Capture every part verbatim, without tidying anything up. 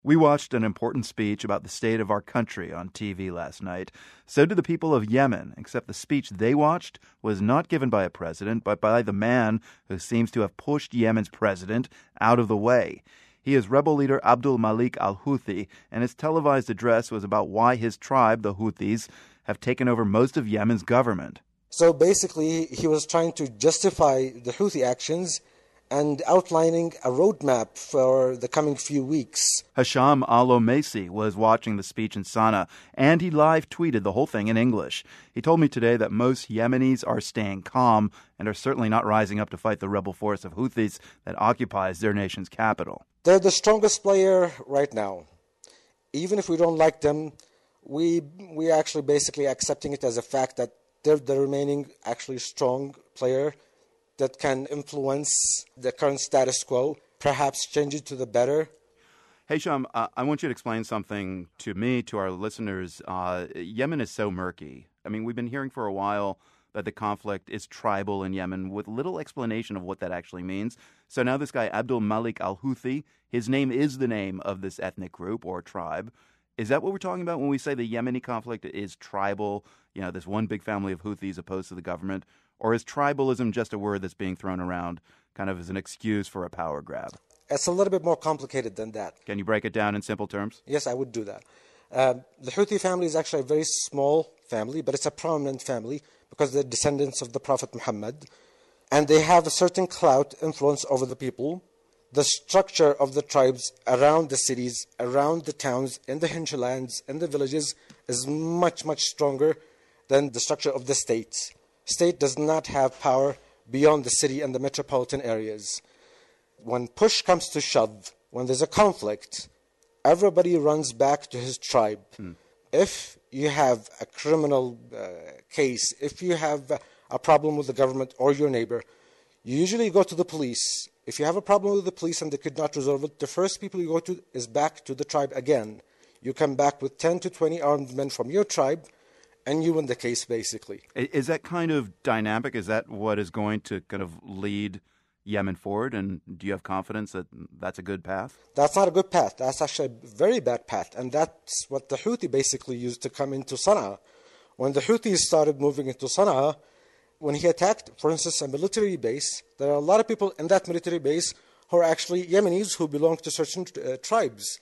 We watched an important speech about the state of our country on T V last night. So did the people of Yemen, except the speech they watched was not given by a president, but by the man who seems to have pushed Yemen's president out of the way. He is rebel leader Abdul Malik al-Houthi, and his televised address was about why his tribe, the Houthis, have taken over most of Yemen's government. So basically, he was trying to justify the Houthi actions and outlining a roadmap for the coming few weeks. Hasham Al-Omaisi was watching the speech in Sana'a, and he live tweeted the whole thing in English. He told me today that most Yemenis are staying calm and are certainly not rising up to fight the rebel force of Houthis that occupies their nation's capital. They're the strongest player right now. Even if we don't like them, we we actually basically accepting it as a fact that they're the remaining actually strong player that can influence the current status quo, perhaps change it to the better. Hey, Sham, uh, I want you to explain something to me, to our listeners. Uh, Yemen is so murky. I mean, we've been hearing for a while that the conflict is tribal in Yemen with little explanation of what that actually means. So now this guy, Abdul Malik al-Houthi, his name is the name of this ethnic group or tribe. Is that what we're talking about when we say the Yemeni conflict is tribal, you know, this one big family of Houthis opposed to the government? Or is tribalism just a word that's being thrown around kind of as an excuse for a power grab? It's a little bit more complicated than that. Can you break it down in simple terms? Yes, I would do that. Uh, the Houthi family is actually a very small family, but it's a prominent family because they're descendants of the Prophet Muhammad. And they have a certain clout, influence over the people. The structure of the tribes around the cities, around the towns, in the hinterlands, in the villages is much, much stronger than the structure of the state. State does not have power beyond the city and the metropolitan areas. When push comes to shove, when there's a conflict, everybody runs back to his tribe. Hmm. If you have a criminal uh, case, if you have a problem with the government or your neighbor, you usually go to the police. If you have a problem with the police and they could not resolve it, the first people you go to is back to the tribe again. You come back with ten to twenty armed men from your tribe, and you win the case, basically. Is that kind of dynamic? Is that what is going to kind of lead Yemen forward? And do you have confidence that that's a good path? That's not a good path. That's actually a very bad path. And that's what the Houthi basically used to come into Sana'a. When the Houthis started moving into Sana'a, when he attacked, for instance, a military base, there are a lot of people in that military base who are actually Yemenis who belong to certain uh, tribes.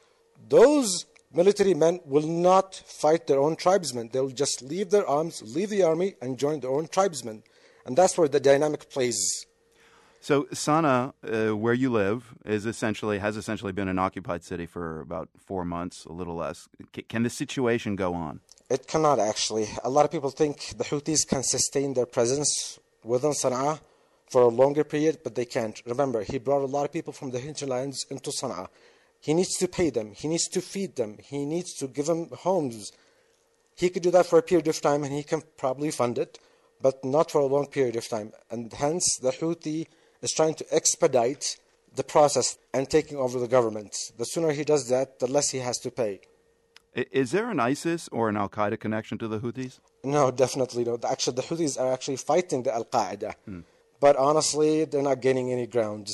Those military men will not fight their own tribesmen. They'll just leave their arms, leave the army, and join their own tribesmen. And that's where the dynamic plays. So Sana'a, uh, where you live, is essentially has essentially been an occupied city for about four months, a little less. C- can the situation go on? It cannot, actually. A lot of people think the Houthis can sustain their presence within Sana'a for a longer period, but they can't. Remember, he brought a lot of people from the hinterlands into Sana'a. He needs to pay them. He needs to feed them. He needs to give them homes. He could do that for a period of time, and he can probably fund it, but not for a long period of time. And hence, the Houthi is trying to expedite the process and taking over the government. The sooner he does that, the less he has to pay. Is there an ISIS or an Al-Qaeda connection to the Houthis? No, definitely not. Actually, the Houthis are actually fighting the Al-Qaeda. Hmm. But honestly, they're not gaining any grounds.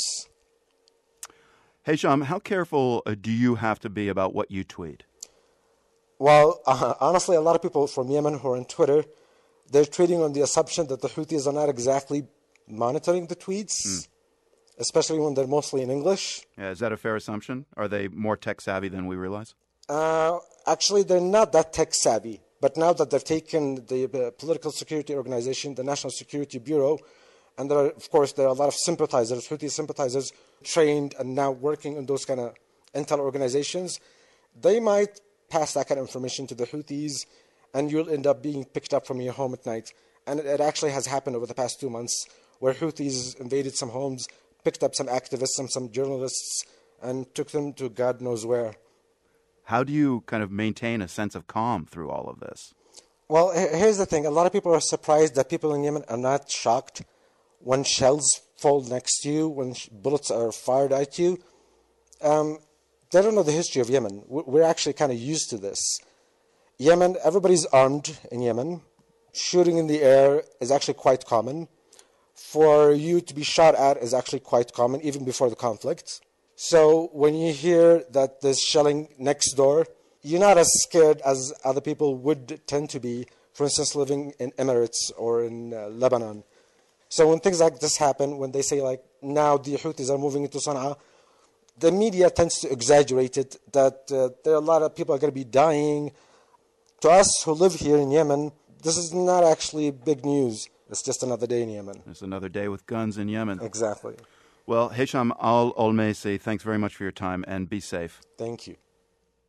Hey, Sham, how careful do you have to be about what you tweet? Well, uh, honestly, a lot of people from Yemen who are on Twitter, they're tweeting on the assumption that the Houthis are not exactly monitoring the tweets, mm. especially when they're mostly in English. Yeah, is that a fair assumption? Are they more tech-savvy than we realize? Uh, actually, they're not that tech-savvy. But now that they've taken the uh, political security organization, the National Security Bureau, and there are, of course, there are a lot of sympathizers, Houthi sympathizers, trained and now working in those kind of intel organizations, they might pass that kind of information to the Houthis, and you'll end up being picked up from your home at night. And it actually has happened over the past two months, where Houthis invaded some homes, picked up some activists, some, some journalists, and took them to God knows where. How do you kind of maintain a sense of calm through all of this? Well, here's the thing. A lot of people are surprised that people in Yemen are not shocked when shells fall next to you, when bullets are fired at you. Um, they don't know the history of Yemen. We're actually kind of used to this. Yemen, everybody's armed in Yemen. Shooting in the air is actually quite common. For you to be shot at is actually quite common, even before the conflict. So when you hear that there's shelling next door, you're not as scared as other people would tend to be, for instance, living in Emirates or in uh, Lebanon. So when things like this happen, when they say like now the Houthis are moving into Sana'a, the media tends to exaggerate it, that uh, there are a lot of people are going to be dying. To us who live here in Yemen, this is not actually big news. It's just another day in Yemen. It's another day with guns in Yemen. Exactly. Well, Hesham Al-Olmesi, thanks very much for your time, and be safe. Thank you.